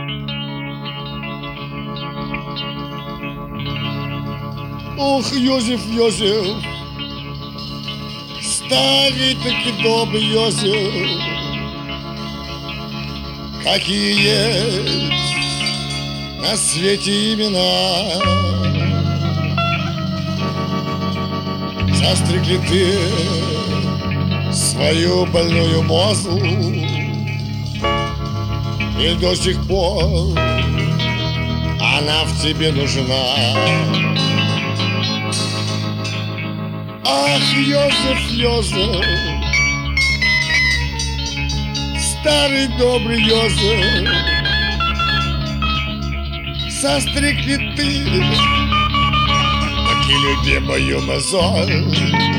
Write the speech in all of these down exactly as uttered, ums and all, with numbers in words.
Ох, Йозеф, Йозеф, старый таки добрый Йозеф, какие есть на свете имена. Застригли ты свою больную мозгу, и до сих пор она в тебе нужна. Ах, Йозеф, Йозеф, старый добрый Йозеф, состриг ли ты таки любимую мозоль?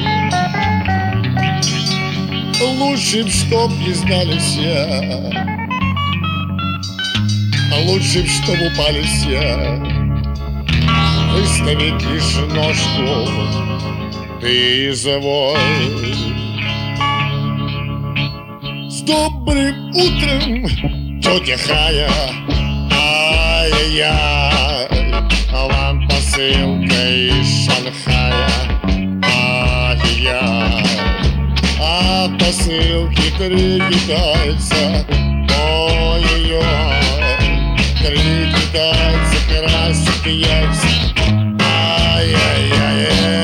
Лучше б, чтоб не знали все, лучше б, чтоб упали все, выставить лишь ножку ты завой. С добрым утром, тетя Хая, ай-яй-яй, вам посылка из Шанхая, ай-яй-яй, а посылки три китайца, ой-ой-ой, три китайца красят яйца, ай-яй-яй.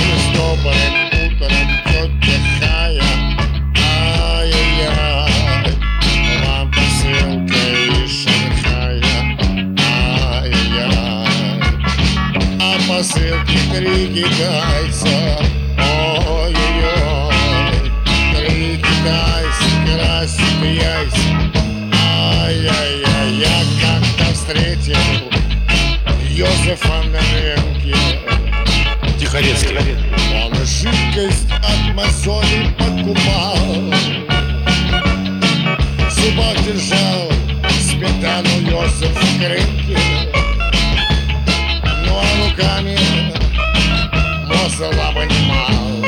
Посылки три китайца, ой-ой-ой, три китайца красят яйца, ай-яй-яй. Я как-то встретил Йозефа на рынке. Тихорецкий. Он жидкость от мозолей покупал, в зубах держал сметану Йозеф в крынке, руками мозола вынимал.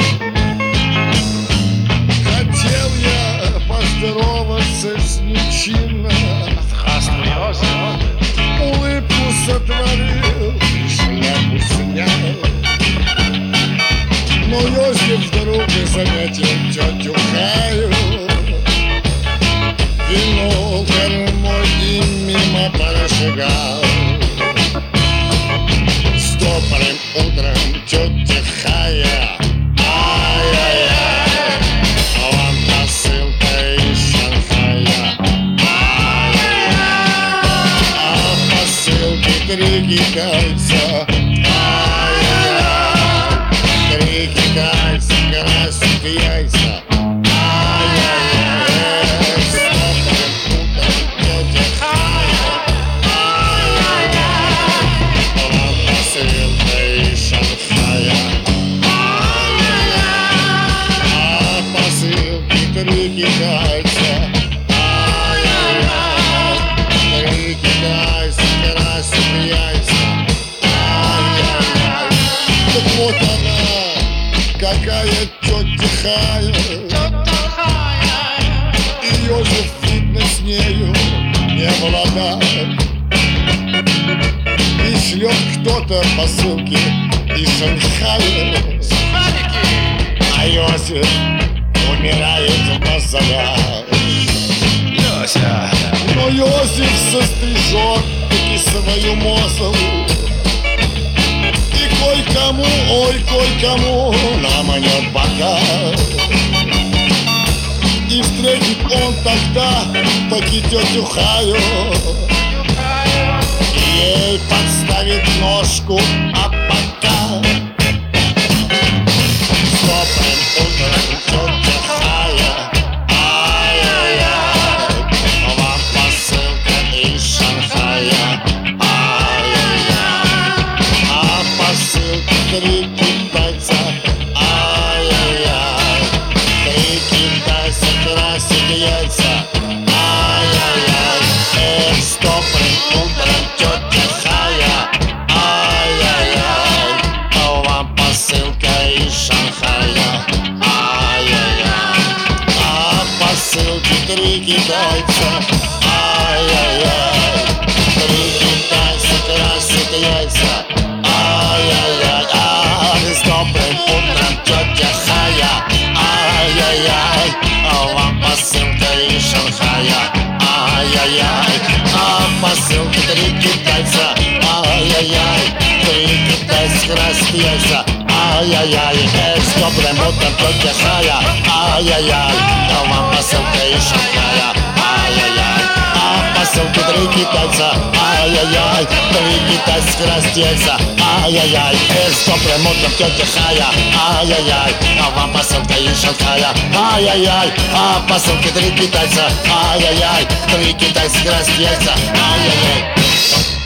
Хотел я поздороваться с ним чинно, Здравствуй, Йозеф. улыбку сотворил и шляпу снял. Но Йозеф вдруг и заметил тетю Хаю, винул кормой и мимо прошагал. Добрым утром, тетя Хая, ай-яй-яй, вам посылка из Шанхая, ай-яй-яй, а посылки три китайца, ай-яй-яй, три китайца красят яйца, ай-яй-яй, с добрым утром, тетя Хая, ай-яй-яй, вам посылка из Шанхая, ай-яй-яй, а посылки три китайца, ай-яй-яй, три китайца красят яйца, ай-яй-яй. Так вот она, какая тетя Хая, и Йозеф, видно, с нею не молода. И шлет кто-то посылки из Шанхая, а Йозеф умирает в мозолях. Но Йозеф сострижет таки свою мозолу, и кой-кому, ой, кой-кому наманет бока. И встретит он тогда таки тетю Хаю, ей подставит ножку, а пока с добрым утром, тетя Хая, ай-яй-яй, вам посылка из Шанхая, ай-яй-яй, а посылка три китайца, ай-яй-яй, три китайца красят яйца, ай-яй-яй, эх, с добрым утром, тетя Хая, ай-яй-яй, вам посылка из Шанхая, ай-яй-яй, а посылки три китайца, ай-яй-яй. посылке три китайца. Ай-яй-яй, три китайских распьется. Ай-яй-яй, эх, с добрым утром тетя Хая. Ай-яй-яй, а вам посылка из Шанхая. Ай-яй-яй, а посылке три китайца. Ай-яй-яй, три китайских раздельца. Ай-яй-яй, эх, с добрым утром тетя Хая. Ай-яй-яй, а вам посылка из Шанхая. Ай-яй-яй, а посылке три китайца. Ай-яй-яй, три китайских раздельца. Ай-яй-яй.